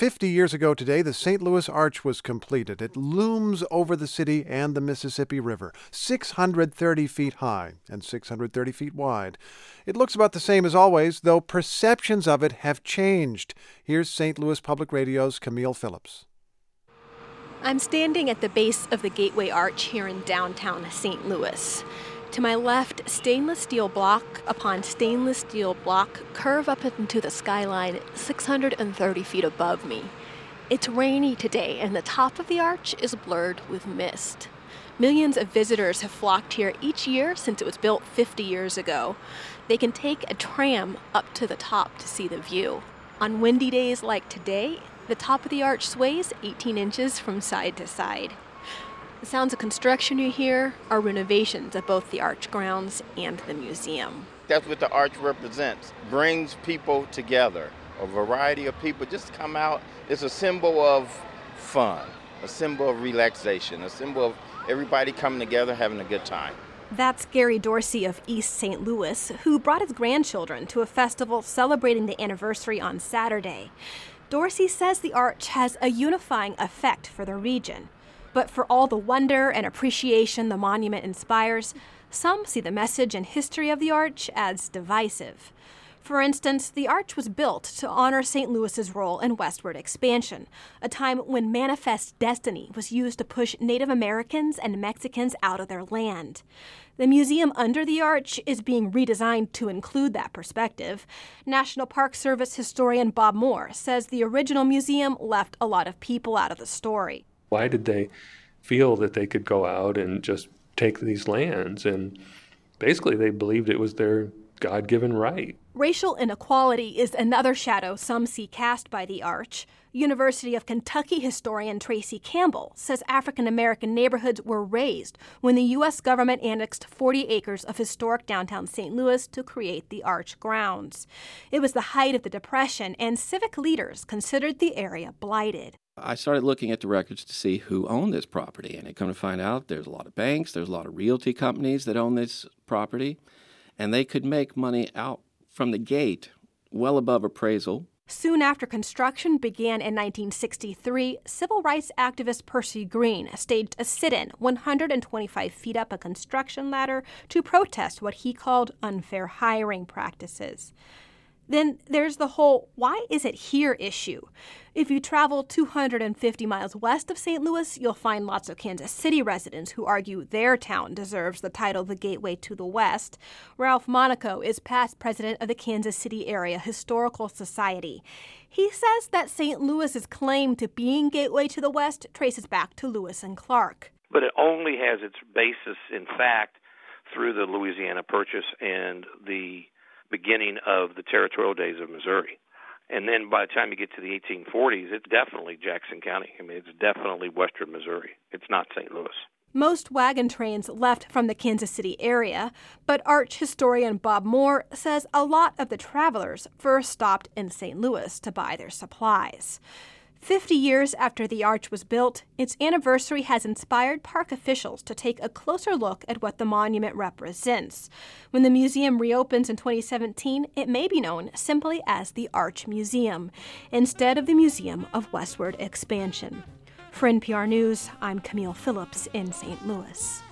50 years ago today, the St. Louis Arch was completed. It looms over the city and the Mississippi River, 630 feet high and 630 feet wide. It looks about the same as always, though perceptions of it have changed. Here's St. Louis Public Radio's Camille Phillips. I'm standing at the base of the Gateway Arch here in downtown St. Louis. To my left, stainless steel block upon stainless steel block curve up into the skyline 630 feet above me. It's rainy today, and the top of the arch is blurred with mist. Millions of visitors have flocked here each year since it was built 50 years ago. They can take a tram up to the top to see the view. On windy days like today, the top of the arch sways 18 inches from side to side. The sounds of construction you hear are renovations of both the arch grounds and the museum. That's what the arch represents. Brings people together. A variety of people just come out. It's a symbol of fun, a symbol of relaxation, a symbol of everybody coming together having a good time. That's Gary Dorsey of East St. Louis, who brought his grandchildren to a festival celebrating the anniversary on Saturday. Dorsey says the arch has a unifying effect for the region. But for all the wonder and appreciation the monument inspires, some see the message and history of the arch as divisive. For instance, the arch was built to honor St. Louis's role in westward expansion, a time when Manifest Destiny was used to push Native Americans and Mexicans out of their land. The museum under the arch is being redesigned to include that perspective. National Park Service historian Bob Moore says the original museum left a lot of people out of the story. Why did they feel that they could go out and just take these lands? And basically they believed it was their God-given right. Racial inequality is another shadow some see cast by the arch. University of Kentucky historian Tracy Campbell says African-American neighborhoods were razed when the U.S. government annexed 40 acres of historic downtown St. Louis to create the arch grounds. It was the height of the Depression, and civic leaders considered the area blighted. I started looking at the records to see who owned this property, and I come to find out there's a lot of banks, there's a lot of realty companies that own this property, and they could make money out from the gate well above appraisal. Soon after construction began in 1963, civil rights activist Percy Green staged a sit-in 125 feet up a construction ladder to protest what he called unfair hiring practices. Then there's the whole "why is it here" issue. If you travel 250 miles west of St. Louis, you'll find lots of Kansas City residents who argue their town deserves the title the Gateway to the West. Ralph Monaco is past president of the Kansas City Area Historical Society. He says that St. Louis's claim to being Gateway to the West traces back to Lewis and Clark. But it only has its basis in fact through the Louisiana Purchase and the beginning of the territorial days of Missouri. And then by the time you get to the 1840s, it's definitely Jackson County. I mean, it's definitely western Missouri. It's not St. Louis. Most wagon trains left from the Kansas City area, but arch historian Bob Moore says a lot of the travelers first stopped in St. Louis to buy their supplies. 50 years after the arch was built, its anniversary has inspired park officials to take a closer look at what the monument represents. When the museum reopens in 2017, it may be known simply as the Arch Museum, instead of the Museum of Westward Expansion. For NPR News, I'm Camille Phillips in St. Louis.